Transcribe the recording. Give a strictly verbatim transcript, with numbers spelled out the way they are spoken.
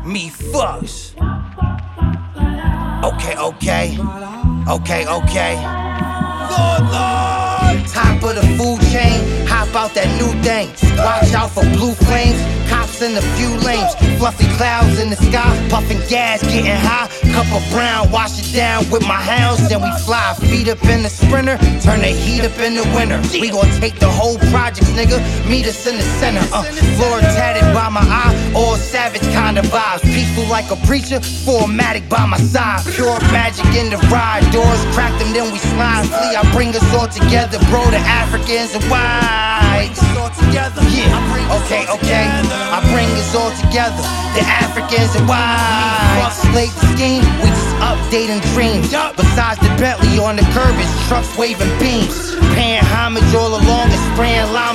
me first. Okay, okay, okay, okay. Lord, Lord. Top of the food chain, hop out that new thing. Watch out for blue flames, cops in a few lanes. Fluffy clouds in the sky, puffing gas, getting high. Cup of brown, wash it down with my hounds, then we fly. Feet up in the sprinter, turn the heat up in the winter. We gon' take the whole project, nigga, meet us in the center. Uh, floor tatted by my eye, all savage kind of vibes. Peaceful like a preacher, formatic by my side. Pure magic in the ride, doors crack them, then we slide. Flee, I bring us all together, bro, the Africans and whites. Yeah, okay, okay, I bring us all together, the Africans and whites. Slave the scheme, we just updating dreams. Besides the Bentley on the curb, it's trucks waving beams. Paying homage all along and spraying lime